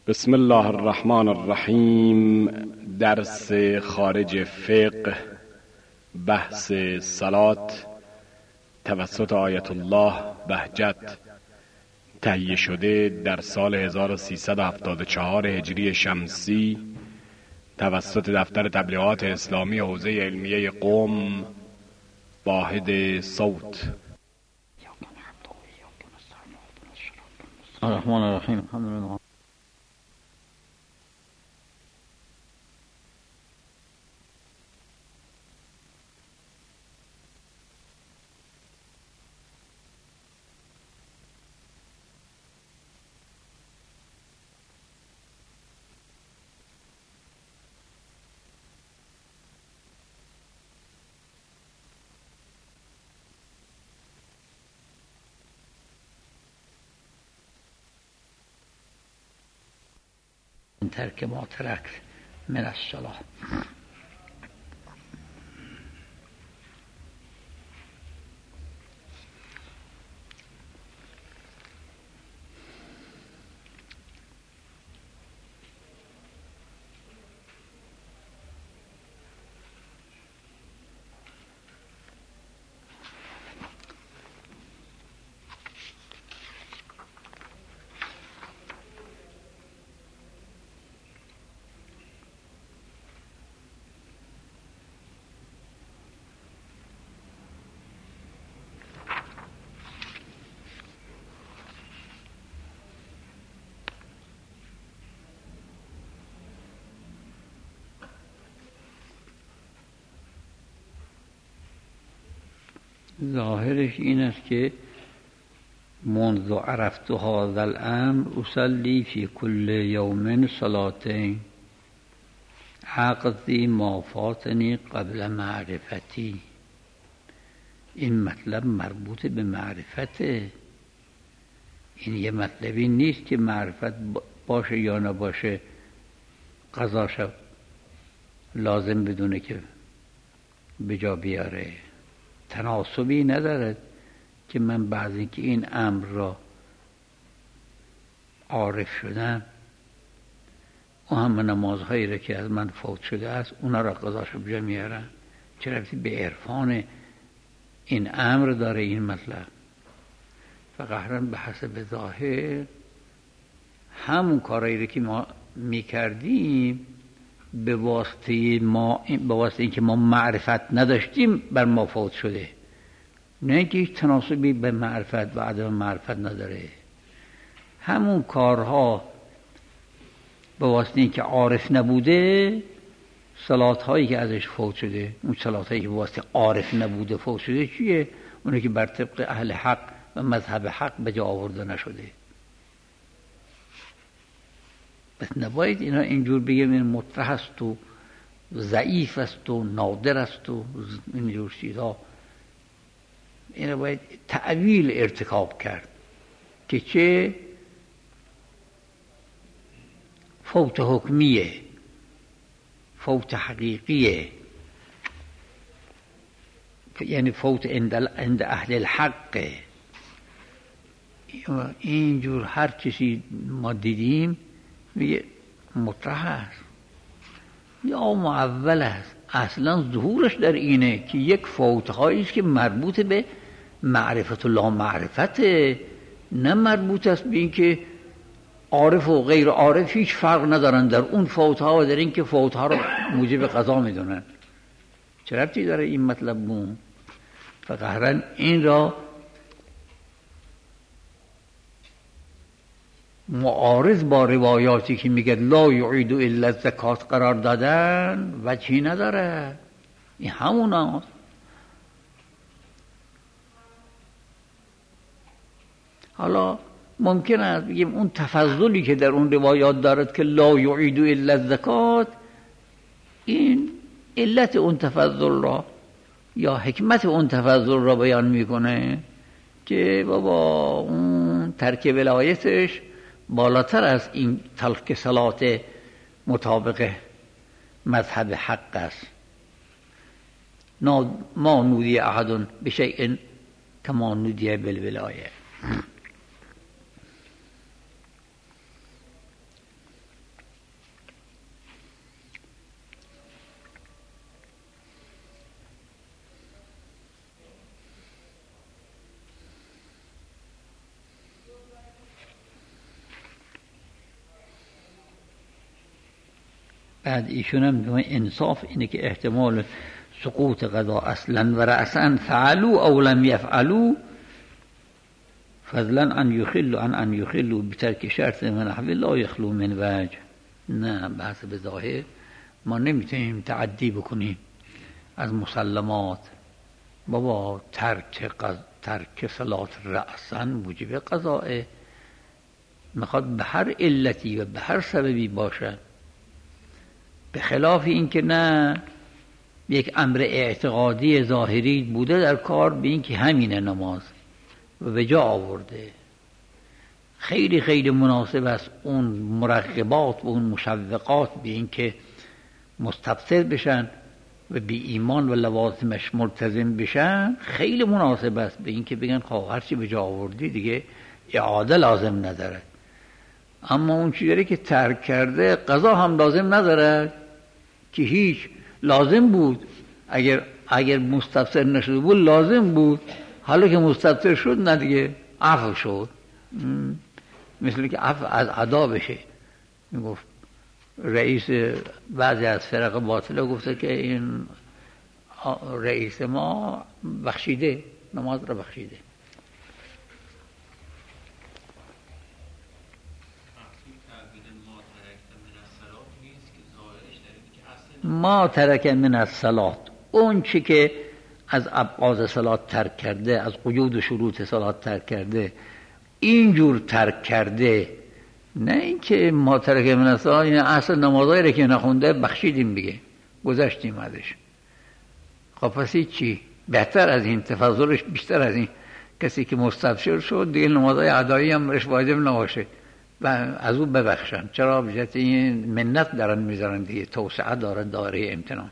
بسم الله الرحمن الرحیم. درس خارج فقه، بحث صلات توسط آیت الله بهجت، تهیه شده در سال 1374 هجری شمسی توسط دفتر تبلیغات اسلامی حوزه علمیه قم، واحد صوت. الرحمن الرحیم. الحمدلله. ترک ما ترک من الصلاة. ظاهرش این است که منذ عرفت هذا الامر اصلي في كل يوم صلاتين عقضي ما فاتني قبل معرفتی. این مطلب مربوط به معرفته. این یه مطلبی نیست که معرفت باشه یا نباشه قضاش لازم بدونه که به جا بیاره. تناسبی ندارد که من بعد اینکه این امر را عارف شدم اون همه نمازهایی را که از من فوت شده است اونا را قضاش به جا میارم. چه ربطی به عرفان این امر داره این مطلب؟ فقهرا به حسب ظاهر همون کارایی را که ما میکردیم به واسطه اینکه ما معرفت نداشتیم بر ما فوت شده، نه اینکه هیچ تناسبی به معرفت و عدم معرفت نداره. همون کارها به واسطه اینکه عارف نبوده، صلات هایی که ازش فوت شده، اون صلات هایی که به واسطه عارف نبوده فوت شده چیه؟ اونه که بر طبق اهل حق و مذهب حق به جا آورده نشده. بس نباید اینا اینجور بگیم این مطرح است و ضعیف است و نادر است و اینجور چیزها. اینا باید تأویل ارتکاب کرد که چه فوت حکمیه، فوت حقیقیه، یعنی فوت عند اهل الحق. اینجور هر چیزی ما دیدیم میگه مطرح است یا معول است. اصلا ظهورش در اینه که یک فوتهایی است که مربوط به معرفت الله معرفته، نه مربوط است به این که عارف و غیر عارف هیچ فرق ندارن در اون فوتها و در این که فوتها رو موجب قضا میدونن. چه ربطی داره این مطلب بون؟ فقهرا این را معارض با روایاتی که میگه لا یعید الا الزکات قرار دادن وجهی نداره. این همون هست. حالا ممکن است بگیم اون تفضلی که در اون روایات دارد که لا یعید الا الزکات، این علت اون تفضل را یا حکمت اون تفضل را بیان میکنه که بابا اون ترک ولایتش بالاتر از این ترک صلات مطابق مذهب حق است. ما نودی احد بشیء کما نودی بالولایه. بعد ایشون هم به انصاف اینه که احتمال سقوط قضا اصلا و رأسا فعلوا او لم یفعلوا فضلا ان یخلوا ان یخلوا بترک شرط من نحو لا یخلو من وجه. نه، بحث به ظاهر ما نمیتونیم تعدی بکنیم از مسلمات. بابا ترک صلات رأسا موجب قضاء، میخواد به هر علتی و به هر سببی باشه، به خلاف این که نه یک امر اعتقادی ظاهری بوده در کار به این که همینه نماز و به جا آورده. خیلی خیلی مناسب است اون مرغبات و اون مشوقات به این که مستبصر بشن و بی ایمان و لوازمش ملتزم بشن، خیلی مناسب است به این که بگن خب هرچی به جا آوردی دیگه اعاده لازم نداره. اما اون چیزی که ترک کرده قضا هم لازم نداره که هیچ، لازم بود اگر مستبصر نشده بود لازم بود، حالا که مستبصر شد نه دیگه عفو شد. مثل که عفو از ادا بشه. میگفت رئیس بعضی از فرق باطله گفته که این رئیس ما بخشیده، نماز را بخشیده. ما ترک من الصلات، اون چی که از ابعاد صلات ترک کرده، از قیود و شروط صلات ترک کرده، اینجور ترک کرده. نه اینکه ما ترک من الصلات این اصل نمازایی رو که نخونده بخشیدیم دیگه، گذشتیم ازش. خب پس چی؟ بهتر از این، تفضلش بیشتر از این. کسی که مستبشر شد دیگه نمازهای ادایی هم رش واجب نباشه و از او ببخشن. چرا؟ بجهت این منت دارن میذارن دیگه، توسعه داره دایره امتنان.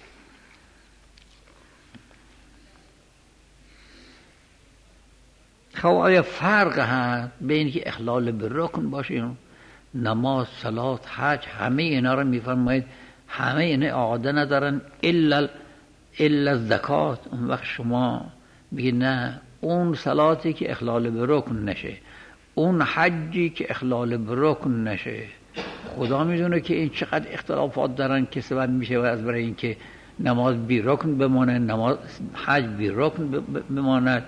خب آیا فرق هست بین که اخلال به رکن باشه، نماز، صلات، حج، همه اینا رو میفرمایید همه اینا اعاده ندارن الا زکات. اون وقت شما بگید نه، اون صلاتی که اخلال به رکن نشه، اون حجی که اخلال به رکن نشه. خدا میدونه که این چقدر اختلافات دارن که سبب میشه از برای این که نماز بی رکن بمانه، نماز حج بی رکن بماند،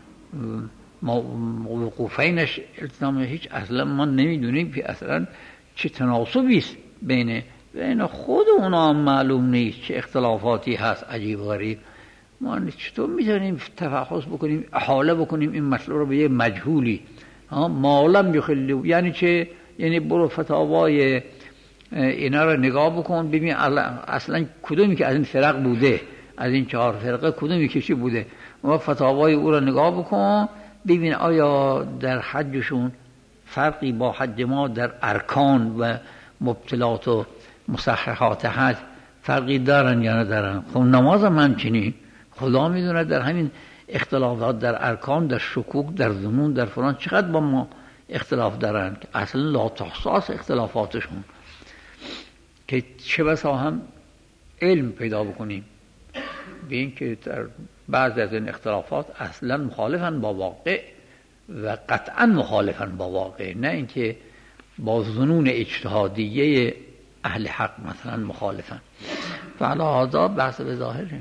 وقوفینش التزام هیچ. اصلا ما نمیدونیم که اصلا چه تناسبی است بین خود اونا هم معلوم نیست، چه اختلافاتی هست عجیب و غریب. ما چطور میتونیم تفحص بکنیم، احاله بکنیم این مسئله رو به یه مجهولی؟ معلم یخلو یعنی چه؟ یعنی برو فتاوای اینا رو نگاه بکن ببین اصلا کدومی که از این فرق بوده، از این 4 فرقه کدومی که چی بوده، و فتاوای او رو نگاه بکن ببین آیا در حجشون فرقی با حج ما در ارکان و مبطلات و مصححات حج فرقی دارن یا ندارن. خب نماز هم همچنین، خدا میدونه در همین اختلافات در ارکان، در شکوک، در ظنون، در فلان چقدر با ما اختلاف دارن که اصلا لا تحصاص اختلافاتشون، که چه بسا هم علم پیدا بکنیم به این که در بعض از این اختلافات اصلا مخالفن با واقع و قطعا مخالفن با واقع، نه اینکه با ظنون اجتهادیه اهل حق مثلا مخالفن. فعلا هذا بحث به ظاهره.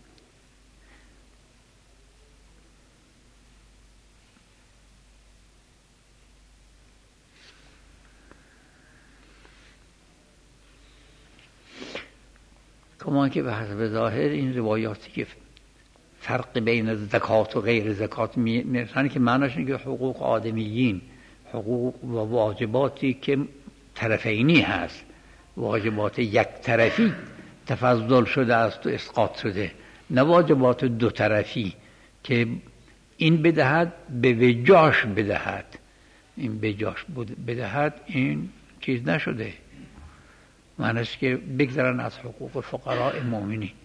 کمان که بحث به ظاهر این روایاتی که فرق بین زکات و غیر زکات میرسن که معناش اینه که حقوق آدمیین، حقوق و واجباتی که طرفینی هست، واجبات یک طرفی تفضل شده است و اسقاط شده، نه واجبات دو طرفی که این بدهد به وجاش بدهد، این بجاش بدهد این چیز نشده. معنیش که بگذارن از حقوق فقراء مؤمنین.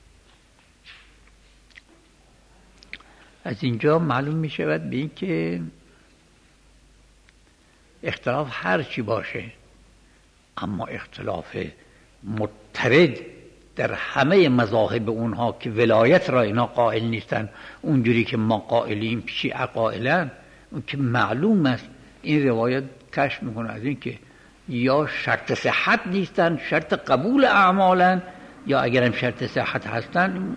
از اینجا معلوم می شود به این که اختلاف هر چی باشه، اما اختلاف مضطرد در همه مذاهب اونها که ولایت را اینا قائل نیستن اونجوری که ما قائلیم، شیعه قائلن، اون که معلوم است. این روایت کشف میکنه از این که یا شرط صحت نیستن، شرط قبول اعمالن، یا اگرم شرط صحت هستن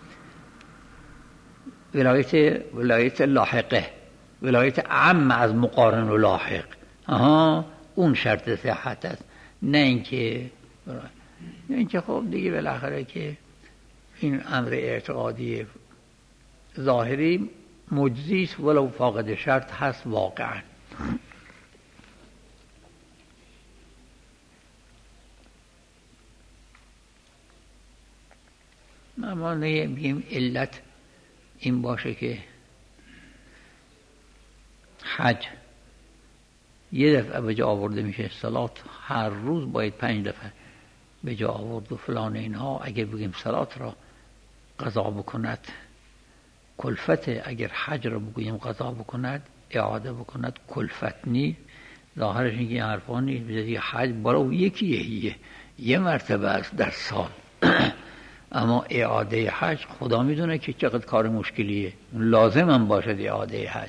ولایت لاحقه، ولایت اعم از مقارن و لاحق، اون شرط صحت است. نه اینکه خب دیگه بالاخره که این امر اعتقادی ظاهری مجزی است ولو فاقد شرط هست واقعا. ما میگیم علت این باشه که حج یه دفعه به جا آورده میشه، صلات هر روز باید 5 دفعه به جا آورد و فلان اینها. اگر بگیم صلات را قضا بکند کلفت، اگر حج را بگوییم قضا بکند اعاده بکند کلفت نیست. ظاهرش اینکه این حرفا نیست. حج برای یکیه، یه مرتبه است در سال اما اعاده حج خدا میدونه که چقدر کار مشکلیه. لازم هم باشد اعاده حج.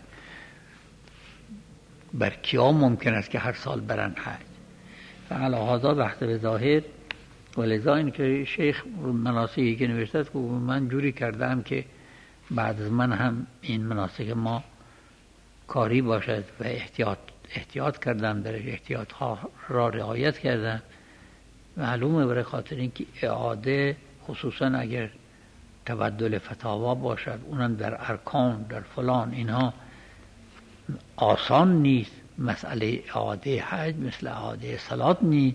بر کیا ممکن است که هر سال برن حج؟ فعلا بحث به ظاهر. ولذا این که شیخ مناسکی که نوشته است من جوری کردم که بعد از من هم این مناسک ما کاری باشد و احتیاط کردم، درش احتیاط ها را رعایت کردم. معلومه برای خاطر اینکه اعاده خصوصا اگر تبدل فتاوا باشد، اونم در ارکان در فلان اینها آسان نیست. مسئله اعاده حج مثل اعاده صلات نیست،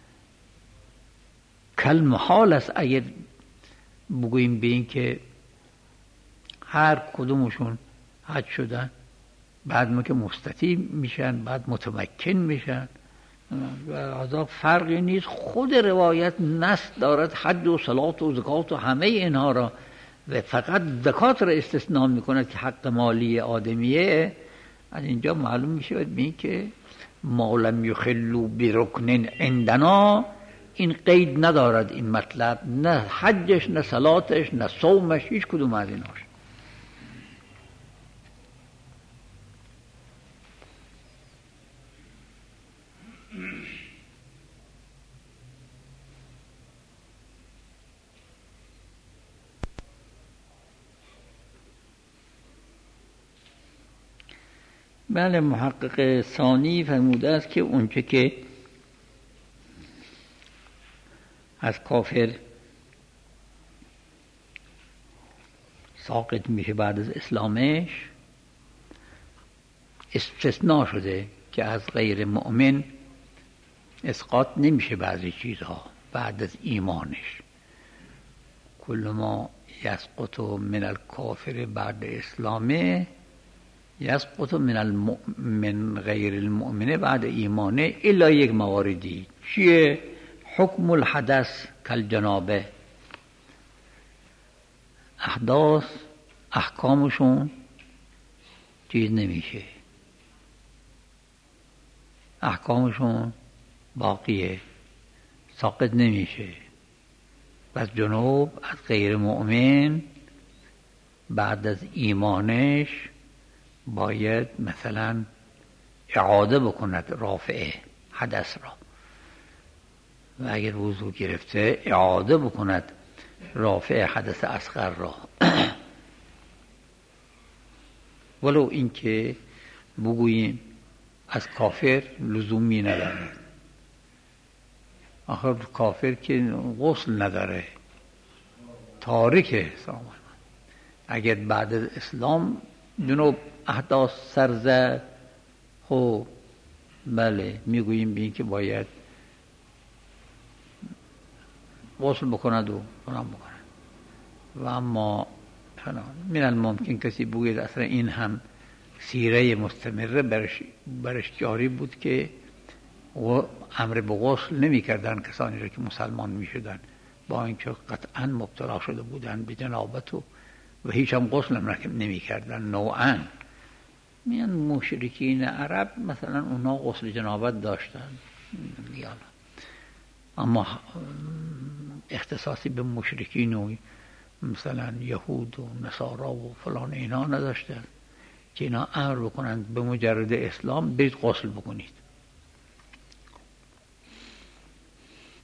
کل محال است اگر بگوییم به این که هر کدومشون حج شدن بعد ما که مستطیع میشن بعد متمکن میشن و از فرقی نیست. خود روایت نص دارد حج و صلات و زکات و همه اینها را و فقط زکات را استثناء میکند که حق مالی آدمیه. از اینجا معلوم میشه به این که ما لم یخلوا برکن عندنا، این قید ندارد این مطلب، نه حجش نه صلاتش نه صومش، هیچ کدوم از ایناش. بله، محقق ثانی فرموده است که اونچه که از کافر ساقط میشه بعد از اسلامش استثناء شده که از غیر مؤمن اسقاط نمیشه بعضی چیزها بعد از ایمانش. کل ما یسقط من الکافر بعد اسلامه یسقط من غیر المؤمنه بعد ایمانه الا یک مواردی. چیه؟ حکم الحدث کل جنابه، احداث احکامشون چیز نمیشه، احکامشون باقیه، ساقط نمیشه. پس جنوب از غیر مؤمن بعد از ایمانش باید مثلا اعاده بکند رافعه حدث را، و اگر وضو گرفته اعاده بکند رافع حدث اصغر را. ولو اینکه بگوییم از کافر لزومی نداره، آخر کافر که غسل نداره، تارک اسلام. اگر بعد از اسلام جنوب احداث سر زد، خب بله میگوییم به این که باید غسل بکند و فلان بکند. و اما من الممکن کسی بگوید اصلا این هم سیره مستمره برش جاری بود که امر به غسل نمی کردن کسانی را که مسلمان می شدن، با اینکه قطعا مبتلا شده بودن به جنابت و هیچ هم غسل نمی کردن. نوعا میان مشرکین عرب مثلا اونا غسل جنابت داشتن، اما اختصاصی به مشرکین و مثلا یهود و نصارا و فلان اینا نداشتن که اینا امر بکنند به مجرد اسلام برید غسل بکنید.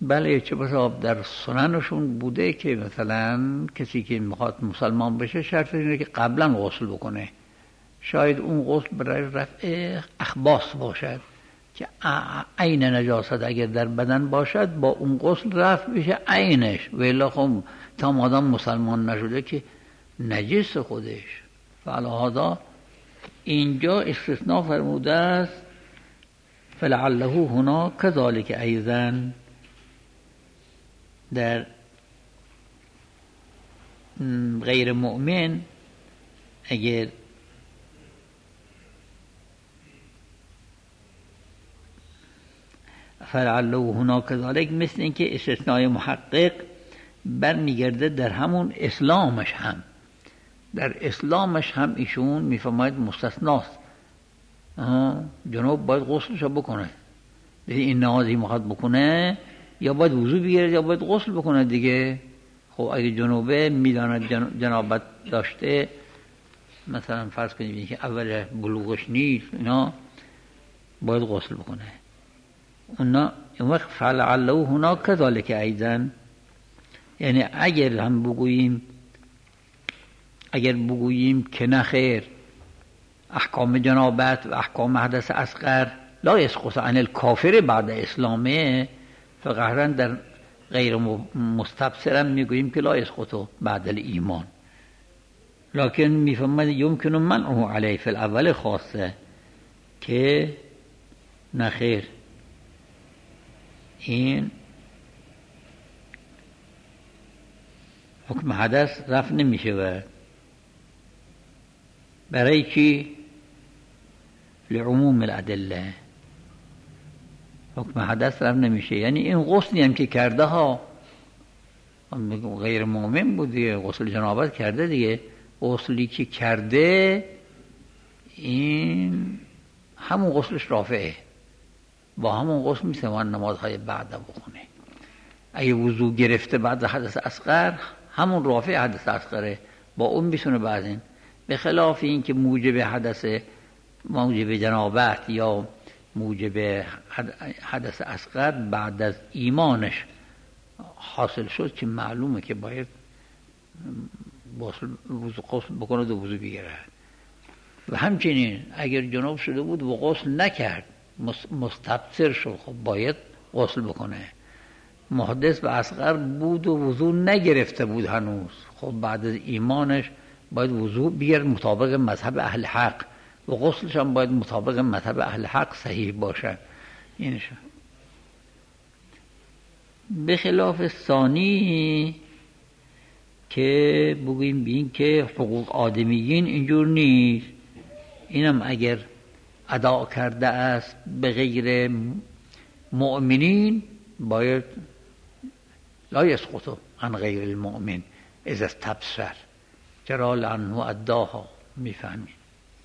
بله چه بسا در سننشون بوده که مثلا کسی که میخواد مسلمان بشه شرط اینه که قبلا غسل بکنه. شاید اون غسل برای رفع اخباث باشد که عین نجاست اگر در بدن باشد با اون غسل رفع بشه عینش، ولی خب تا مادام مسلمان نشده که نجس خودش. فعلا اینجا استثناء فرموده است فلعله هنا کذالک ایضا. در غیر مؤمن اگر فلعله هنا کذالک مثل اینکه استثناء محقق برمیگرده در همون اسلامش هم. در اسلامش هم ایشون میفرماید مستثناست، جنوب باید غسلش بکنه. این نمازی میخواد بکنه یا باید وضو بگیره یا باید غسل بکنه دیگه. خب اگه جنوبه میداند جنابت داشته، مثلا فرض کنید که اول بلوغش نیست، اینا باید غسل بکنه. اونا اون وقت فلعله هنا کذالک ایضا، یعنی اگر هم بگوییم که نه خیر احکام جنابت و احکام حدث اصغر لا یسقط عن الکافر بعد اسلامه، فقهرا در غیر مستبصرم میگوییم که لا یسقط بعد الایمان، لکن میفهمد یمکن منعه علیه فی الاول خاصه که نه خیر این حکم حدث رفع نمیشه. برای چی؟ لعموم الادله حکم حدث رفع نمیشه. یعنی این غسلی هم که کرده ها غیر مؤمن بود دیگه، غسل جنابت کرده دیگه، غسلی که کرده این همون غسلش رافعه، با همون غسل میتونه نمازهای بعد بخونه. اگه وضو گرفته بعد حدث اصغر همون رافع حدث اصغره، با اون میتونه بعدین، به خلاف این که موجب جنابت یا موجب حدث اصغر بعد از ایمانش حاصل شد که معلومه که باید غسل بکنه و وضو بگیره. و همچنین اگر جناب شده بود و غسل نکرد مستبصر شد، خب باید غسل بکنه. محدث و اصغر بود و وضو نگرفته بود هنوز، خب بعد از ایمانش باید وضو بگیرد مطابق مذهب اهل حق و غسلش هم باید مطابق مذهب اهل حق صحیح باشه. اینش به خلاف ثانی که بگوییم بین که حقوق آدمیین اینجور نیست، اینم اگر ادا کرده است به غیر مؤمنین باید لا یسقط عن غیر المؤمن اذا استبصر، چرا لعنه اداها. میفهمید؟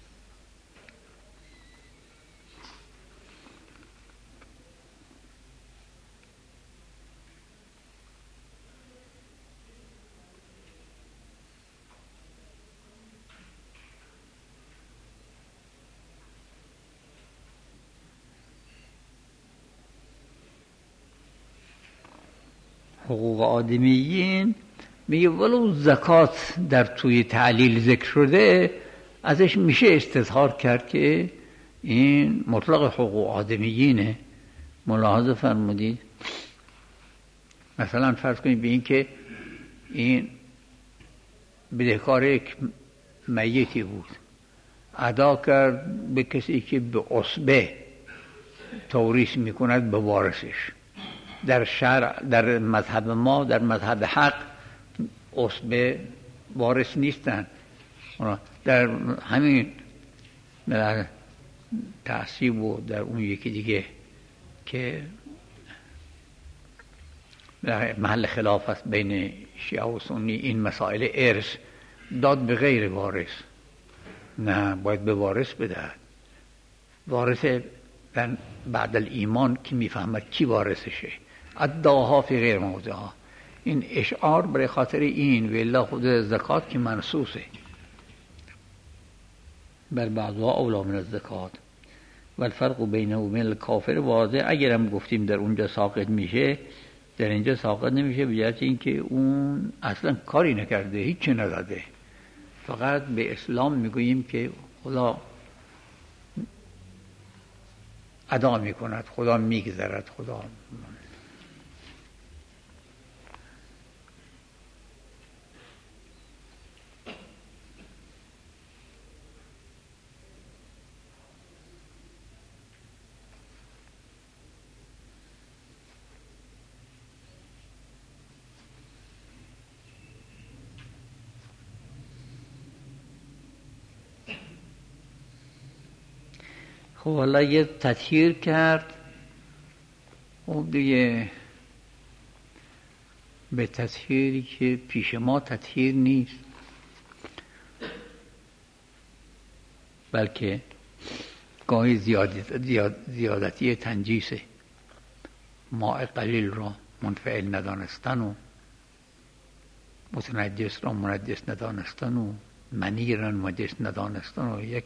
حقوق آدمیین میگه ولو زکات در توی تعلیل ذکر شده ازش میشه استظهار کرد که این مطلق حقوق آدمیینه. ملاحظه فرمودید؟ مثلا فرض کنید به این که این بدهکار یک میتی بود، ادا کرد به کسی که به عصبه توریث میکند به وارثش. در شرع، در مذهب ما، در مذهب حق عصبه وارث نیستن. در همین تعصیب و در اون یکی دیگه که محل خلاف است بین شیعه و سنی، این مسائل ارث داد به غیر وارث، نه باید به وارث بدهد. وارث بعد الایمان که میفهمد کی وارثشه، اداها فی غیر موضعها. این اشعار برای خاطر این، والله خود زکات که منصوصه بر بعضها اولا من الزکات و الفرق بینه و بین الکافر واضح. اگرم گفتیم در اونجا ساقط میشه در اینجا ساقط نمیشه به جهت اینکه اون اصلا کاری نکرده، هیچی نداده. فقط به اسلام میگوییم که خدا ادا میکند، خدا میگذرد، خدا. خب حالا یه تطهیر کرد، خب دیگه به تطهیری که پیش ما تطهیر نیست، بلکه گاهی زیادتی تنجیسه. ماء قلیل را منفعل ندانستن و متنجس را منجس ندانستن و منی را منجس ندانستن و یک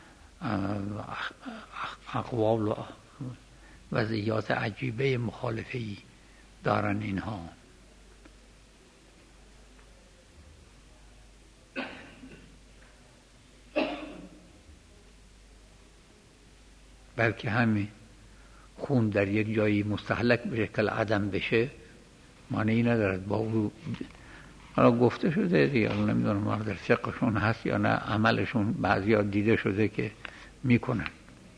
اقوال و وضعیات عجیبه مخالفه‌ای دارن اینها. بلکه همین خون در یک جایی مستهلک بشه که عدم بشه معنی ندارد. با او حالا گفته شده دیگه، نمیدونم در فقهشون هست یا نه، عملشون بعضیا دیده شده که میکنن.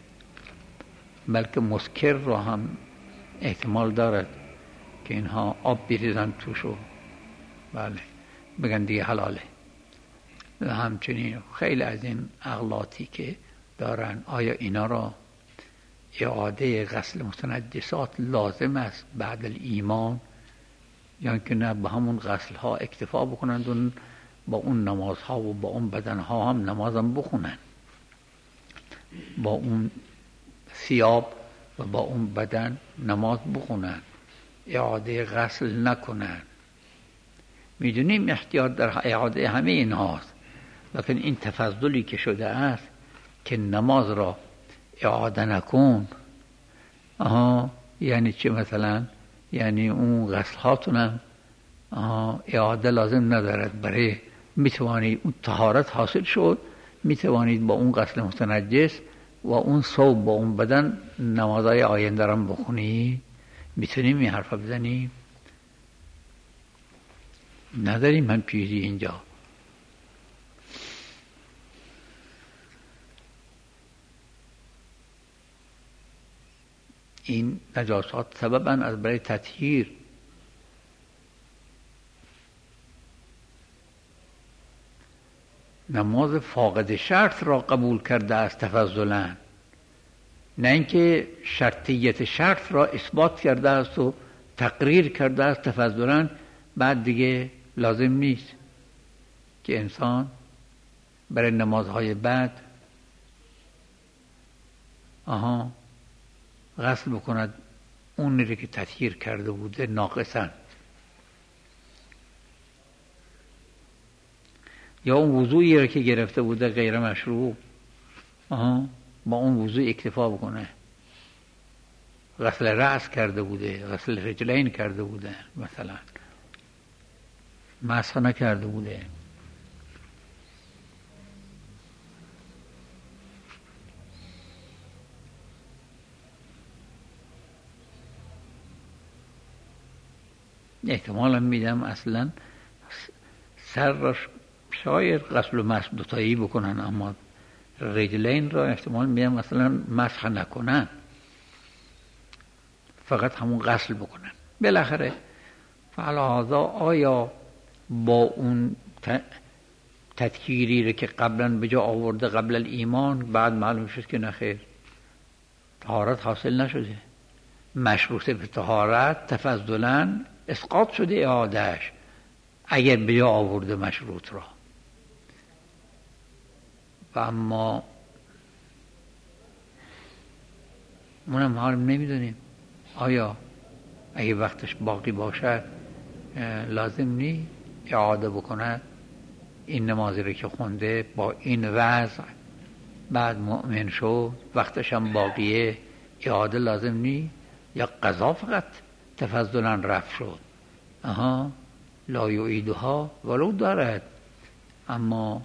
بلکه مسکر رو هم احتمال دارد که اینها آب بریزن توش و بله بگن دیگه حلاله. و همچنین خیلی از این اغلاطی که دارن، آیا اینا را اعاده غسل متنجسات لازم است بعد الایمان یا که نه به همون غسل ها اکتفا بکنند و با اون نمازها و با اون بدنها هم نمازم بخونن، با اون ثياب و با اون بدن نماز بخونن، اعاده غسل نکنن. میدونیم احتیاط در اعاده همه اینهاست، لیکن این تفضلی که شده است که نماز را اعاده نکن، یعنی چه مثلا؟ یعنی اون غسلاتونم اعاده لازم ندارد. برای میتوانید اون طهارت حاصل شد، میتوانید با اون غسل متنجس و اون ثوب با اون بدن نمازهای آینده را بخونی. میتونیم این حرف بزنیم؟ نداریم هم چیزی اینجا. این نجاسات سبباً از برای تطهیر. نماز فاقد شرط را قبول کرده است تفضلاً، نه اینکه شرطیت شرط را اثبات کرده است و تقریر کرده است تفضلاً. بعد دیگه لازم نیست که انسان برای نمازهای بعد غسل بکند اون رو که تطهیر کرده بوده ناقصاً، یا اون وضوعی رو که گرفته بوده غیر مشروع با اون وضوع اکتفا بکنه. غسل رأس کرده بوده، غسل رجلین کرده بوده، مثلا مسح نکرده بوده. احتمالا میدم اصلا سر را شاید غسل و مسح دوتایی بکنن، اما رجلین را احتمال میدم مثلا مسح نکنن، فقط همون غسل بکنن. بالاخره فعلا آیا با اون تطهیری که قبلا به جا آورده قبل الایمان، بعد معلوم شد که نخیر، طهارت حاصل نشده، مشروط به طهارت تفضلاً اسقاط شده اعادهش اگر به جا آورده مشروط را. و اما منم حال نمیدونیم آیا اگه وقتش باقی باشد لازم نی اعاده بکنه این نمازی رو که خونده با این وضع، بعد مؤمن شد وقتش هم باقیه، اعاده لازم نی؟ یا قضا فقط تفضلا رفع شد. لا یعیدها ولو دارد، اما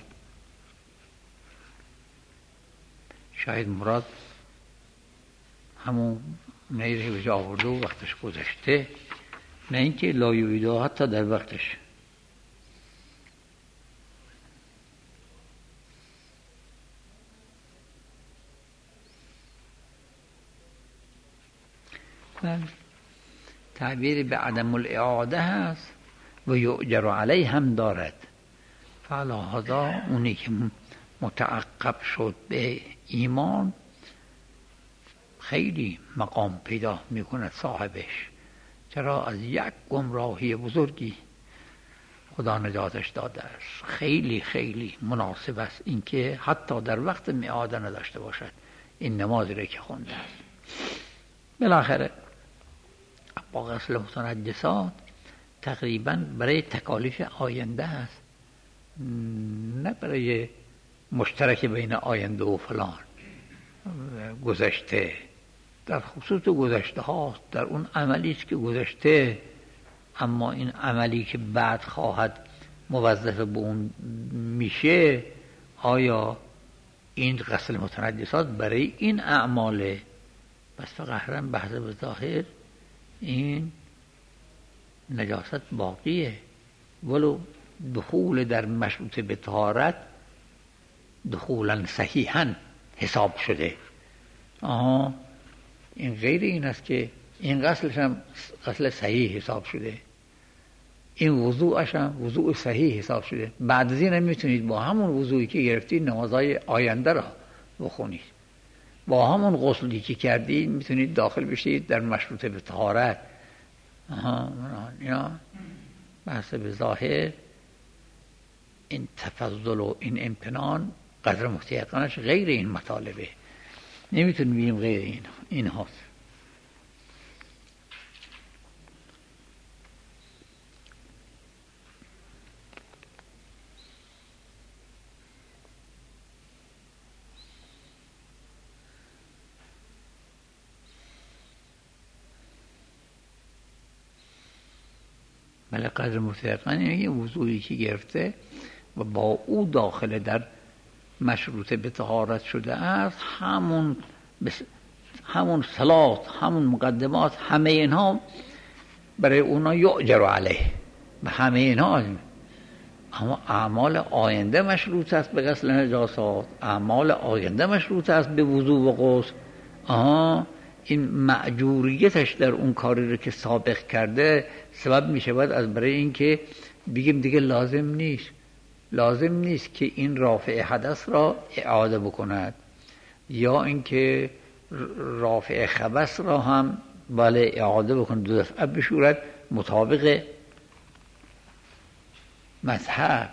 شاید مراد همون نیره به جا آورده و وقتش گذشته، نه اینکه لا یعیدها حتی در وقتش. تعبیر به عدم الاعاده هست و یؤجر علیه هم دارد. فعلا اونی که متعقب شد به ایمان خیلی مقام پیدا میکند صاحبش، چرا از یک گمراهی بزرگی خدا نجاتش داده است. خیلی خیلی مناسب است اینکه حتی در وقت میعاده نداشته باشد این نمازی را که خونده است. بالاخره با غسل متنجسات تقریبا برای تکالیف آینده است، نه برای مشترک بین آینده و فلان گذشته. در خصوص گذشته هاست، در اون عملی است که گذشته، اما این عملی که بعد خواهد موظف به اون میشه، آیا این غسل متنجسات برای این اعماله؟ بس فقط بحث به ظاهر این نجاست باقیه، ولو دخول در مشروط به طهارت دخولا صحیحا حساب شده. این غیر این است که این غسلش هم غسل صحیح حساب شده، این وضوعش هم وضوع صحیح حساب شده. بعد از این هم میتونید با همون وضوعی که گرفتید نمازهای آینده را بخونید، با همون غسلی که کردید میتونید داخل بشید در مشروط به طهارت. یا بحث به ظاهر این تفضل و این امتنان قدر متیقنش غیر این مطالبه، نمیتونیم بگیم غیر این هاست. بله، قدر متیقن یه وضوعی که گرفته و با او داخل در مشروط به طهارت شده است، همون صلات، همون مقدمات، همه اینها برای اونا یؤجر علیه و همه اینها. اما اعمال آینده مشروط است به غسل نجاسات، اعمال آینده مشروط است به وضو و غسل. این معجوریتش در اون کاری رو که سابق کرده سبب می شود از برای اینکه بگیم دیگه لازم نیست که این رافع حدث را اعاده بکند، یا اینکه رافع خبث را هم بله اعاده بکند، دو دفعه بشورد مطابق مذهب.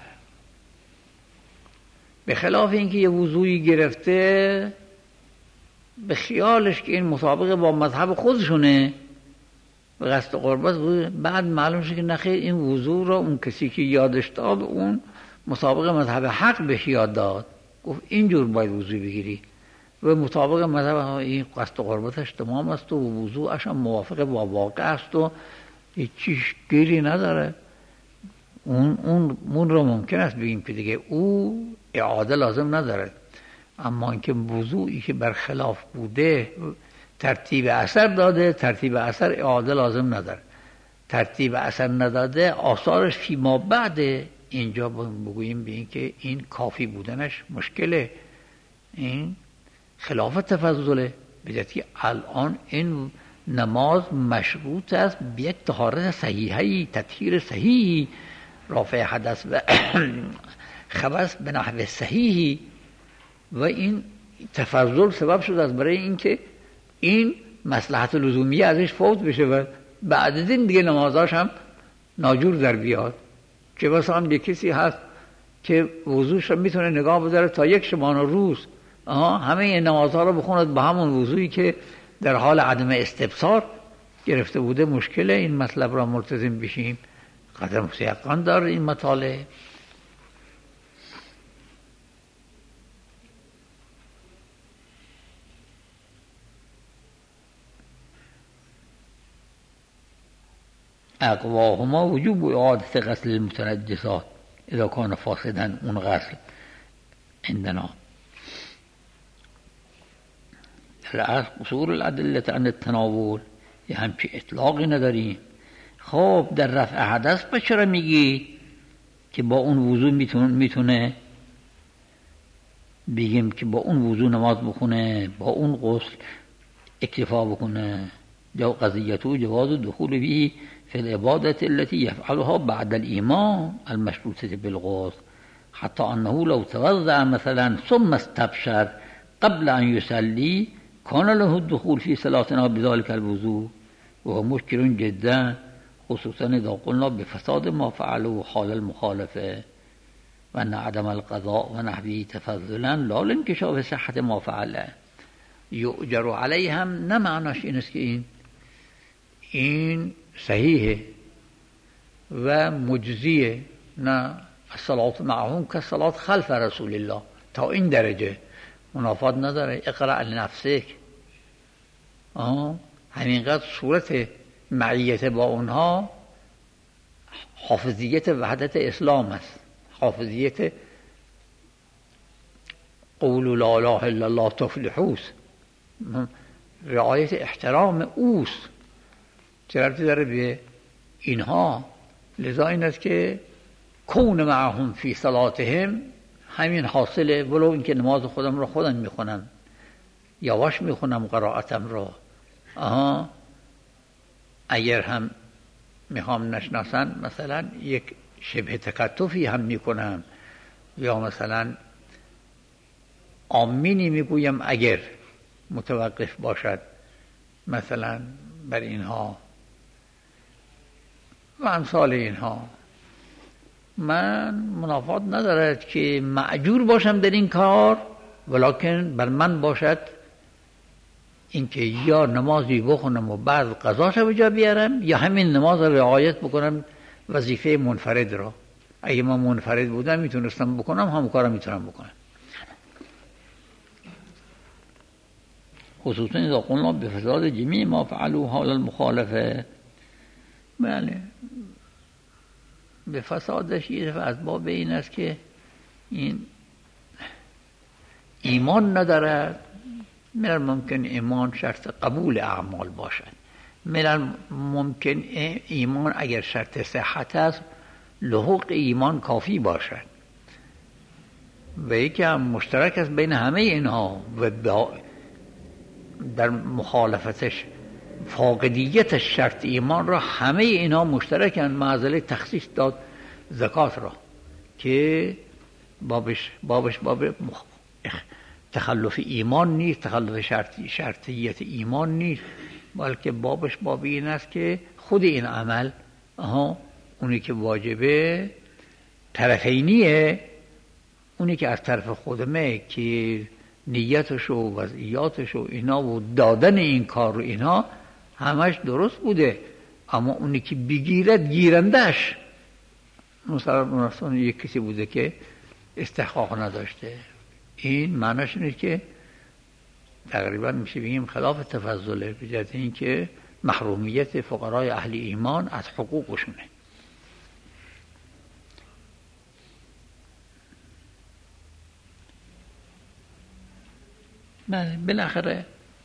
به خلاف اینکه یه وضوعی گرفته به خیالش که این مطابق با مذهب خودشونه به قصد قربت، بعد معلوم شد که نخیر این وضوع را اون کسی که یادش داد اون مطابق مذهب حق بهش یاد داد، گفت اینجور باید وضوع بگیری و مطابق مذهب این قصد قربتش تمام است و وضوعش هم موافق با واقع است و هیچیش گیری نداره. اون رو ممکن است بگیم که دیگه او اعاده لازم نداره. اما اینکه وضوعی که برخلاف بوده ترتیب اثر داده، ترتیب اثر اعاده لازم نداره. ترتیب اثر نداده آثارش فیما بعده، اینجا بگوییم به این که این کافی بودنش مشکله، این خلاف تفضله. بجاتی الان این نماز مشروط است به یک طهارت صحیحی، تطهیر صحیحی، رافع حدث و خبث به نحو صحیحی، و این تفضل سبب شده است برای اینکه این مصلحت لزومی ازش فوت بشه و بعد از این دیگه نمازاش هم ناجور در بیاد. چه بسا هم یک کسی هست که وضوش میتونه نگاه بداره تا یک شبانه روز، همه این نمازها رو بخوند با همون وضوعی که در حال عدم استبصار گرفته بوده. مشکل این مطلب را ملتزم بشیم. قدر متیقن داره این مطالب. اقواهما وجوب اعاده غسل المتنجسات اذا كان فاسدا اون غسل عندنا. در قصور الادله عن التناول یه همچی اطلاقی نداریم. خب در رفع حدث به چرا میگی که با اون وضو میتونه بگیم که با اون وضو نماز بخونه، با اون غسل اکتفا بکنه؟ جو قضیته جواز دخول به في العبادة التي يفعلها بعد الإيمان المشروطة بالغسل، حتى أنه لو توضأ مثلا ثم استبشر قبل أن يصلي كان له الدخول في صلاتنا بذلك الوضوء، وهو مشكل جدا، خصوصا إذا قلنا بفساد ما فعله حال المخالفة، وأن عدم القضاء ونحوه تفضلا لا لانكشاف صحة ما فعله یؤجر علیه هم نه معناش این است که این صحیحه و مجزیه، نه. الصلاة معهم که صلاة خلف رسول الله، تا این درجه منافات نداره. اقرأ لنفسک، همینقدر صورت معیت با اونها حافظیت وحدت اسلام است، حافظیت قولوا لا اله الا الله تفلحوا، رعایت احترام اوست، چه ربطی داره به اینها؟ لذا این است که کون معهم فی صلاتهم همین حاصله، ولو اینکه نماز خودم را خودم میخونم، یواش میخونم قرائتم را، اگر هم میخوام نشناسن مثلا یک شبه تکتفی هم میکنم، یا مثلا آمینی میگویم اگر متوقف باشد مثلا بر اینها و امثال اینها. من منافات ندارد که مأجور باشم در این کار، ولکن بر من باشد اینکه یا نمازی بخونم و بعد قضاش به جا بیارم، یا همین نماز رعایت بکنم، وظیفه منفرد را. اگه من منفرد بودم میتونستم بکنم، همون کارم میتونم بکنم. خصوصا اذا قلنا بفساد جمیع ما فعلوا حال المخالفه، بله به فسادش یه دفعه از باب این است که این ایمان ندارد. من الممکن ایمان شرط قبول اعمال باشد، من الممکن ایمان اگر شرط صحت است لحوق ایمان کافی باشد، و یکی هم مشترک است بین همه اینها و در مخالفتش فاقدیت شرط ایمان را همه اینها مشترکن. معزله تخصیص داد زکات را که بابش باب تخلف ایمان نیست، تخلف شرطیت ایمان نیست، بلکه بابش باب این است که خود این عمل اونی که واجبه طرفینیه، اونی که از طرف خودمه که نیتش و وضعیاتش و اینا و دادن این کار رو اینا همش درست بوده، اما اونی که بگیرد گیرندش مثلا یک کسی بوده که استحقاق نداشته. این معناش اینه که تقریبا میشه بگیم خلاف تفضله، به جهت این که محرومیت فقرای اهل ایمان از حقوقشونه. بالاخره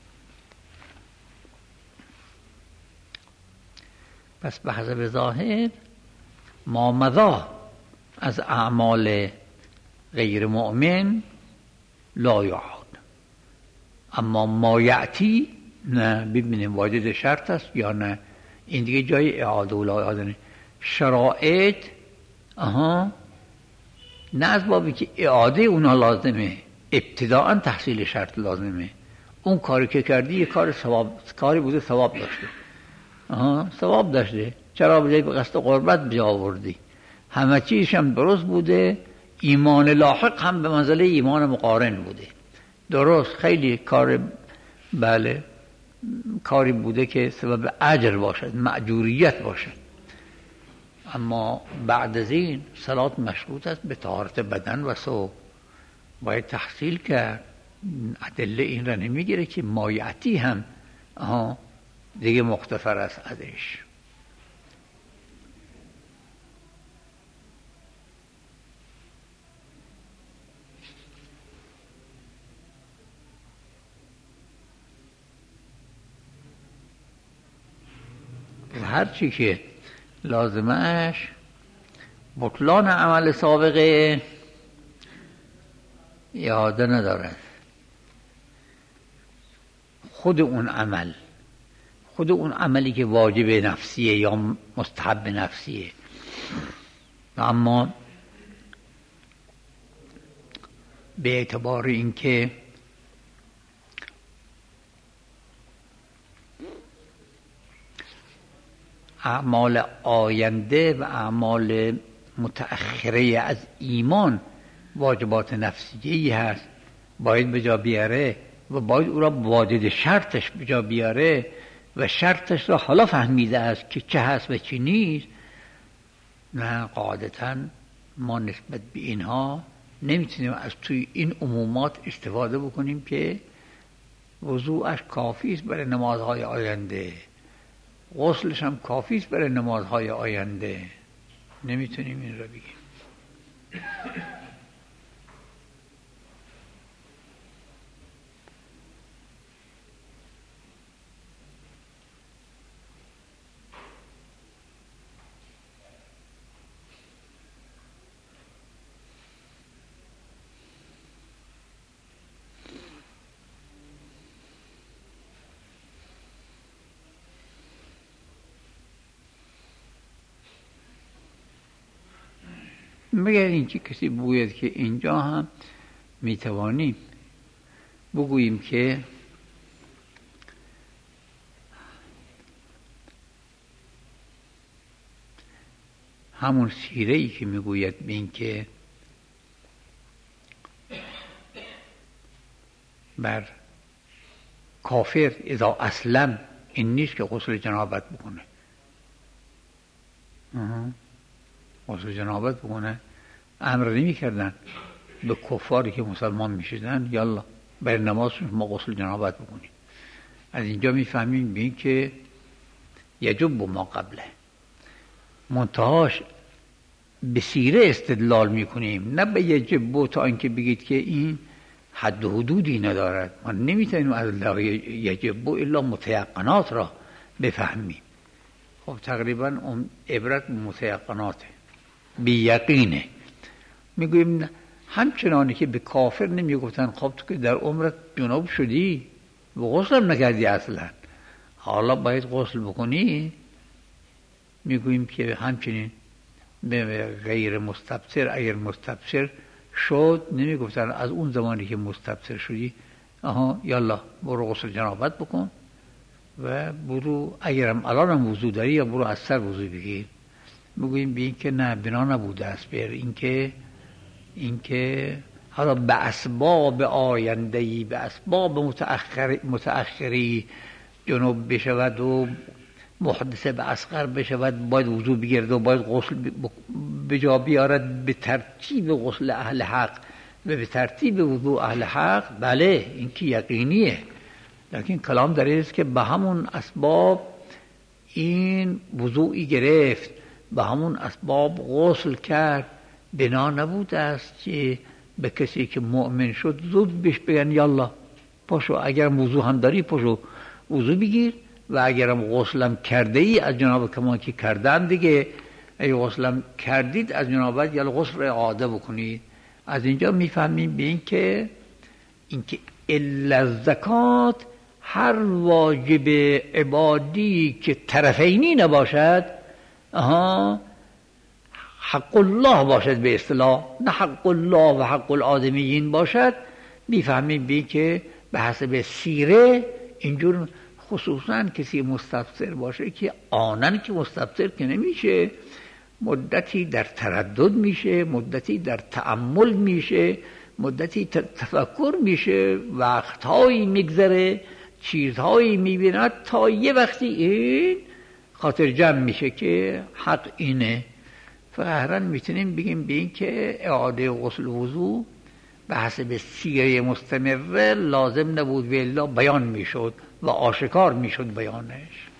پس به حسب ظاهر ما مضا از اعمال غیر مؤمن لا یعاد، اما ما یعتی نه. ببینیم واجد شرط است یا نه، این دیگه جای اعاده و لا اعاده نه. شرایط نه از بابی که اعاده اونا لازمه، ابتداءً تحصیل شرط لازمه. اون کاری که کردی یه کاری بوده ثواب داشته، ثواب داشته، چرا به قصد قربت بیاوردی؟ همه چیزش هم درست بوده، ایمان لاحق هم به منزله ایمان مقارن بوده. درست خیلی کار بله کاری بوده که سبب اجر باشد، مأجوریت باشد، اما بعد از این صلات مشروط است به طهارت بدن و ثوب، باید تحصیل کرد. ادله این را نمیگیره که مایعتی هم دیگه مختفر است ازش. و هرچی که لازمش بطلان عمل سابقه اعاده ندارد. خود اون عملی که واجب نفسیه یا مستحب نفسیه. اما به اعتبار اینکه اعمال آینده و اعمال متأخره از ایمان واجبات نفسیه‌ای هست، باید به جا بیاره و باید او را واجد شرطش به جا بیاره و شرطش را حالا فهمیده است که چه هست و چه نیست. نه، قاعدتاً ما نسبت به اینها نمیتونیم از توی این عمومات استفاده بکنیم که وضوعش کافی است برای نمازهای آینده، غسلش هم کافی است برای نمازهای آینده. نمیتونیم این را بگیم. مگر اینکه کسی بگوید که اینجا هم میتوانیم بگوییم که همون سیره‌ای که میگوید به این که بر کافر اذا اسلم این نیست که غسل جنابت بکنه. غسل جنابت بکنه امر نمی کردن به کفاری که مسلمان می شدن یالا برای نمازشون ما غسل جنابت بکنیم. از اینجا می فهمیم به این که یجب ما قبله، منتهاش به سیره استدلال می کنیم، نه به یجب تا اینکه بگید که این حد و حدودی ندارد. ما نمیتونیم از یجب الا متیقنات را بفهمیم. خب تقریبا اون عبرت متیقناته، بی یقینه. میگویم همچنانی که به کافر نمیگفتن خب تو که در عمرت جنوب شدی و غسل هم نکردی اصلا، حالا باید غسل بکنی، میگوییم که همچنین به غیر مستبصر اگر مستبصر شد نمیگفتن از اون زمانی که مستبصر شدی یالا برو غسل جنابت بکن و برو اگرم الانم وضو داری یا برو از سر وضو بگیر. میگوییم به این که نه، بنا نبوده است بر اینکه حالا به اسباب آیندهی، به اسباب متأخری جنوب بشود و محدث به اصغر بشود باید وضو بگیرد و باید غسل به جا بیارد به ترتیب غسل اهل حق و به ترتیب وضو اهل حق. بله این که یقینیه، لیکن کلام در این است که به همون اسباب این وضوعی گرفت، به همون اسباب غسل کرد. بنا نبوده است که به کسی که مؤمن شد زود بهش بگن یالا پاشو، اگرم وضو هم داری پاشو وضو بگیر و اگرم غسلم کرده ای از جناب کما که کردن دیگه، ای غسلم کردید از جنابت یالا غسل را اعاده بکنید. از اینجا میفهمیم به این که الا زکات هر واجب عبادی که طرفینی نباشد حق الله باشد به اصطلاح، نه حق الله و حق الآدمیین باشد، میفهمیم به که به حسب سیره اینجور خصوصا کسی مستبصر باشه که آنن که مستبصر که نمیشه، مدتی در تردد میشه، مدتی در تأمل میشه، مدتی تفکر میشه، وقتهایی میگذره، چیزهایی میبیند تا یه وقتی این خاطر جمع میشه که حق اینه. فقط میتونیم بگیم به این که اعاده غسل وضو به حسب سیره مستمره لازم نبود و الا بیان میشد و آشکار میشد بیانش.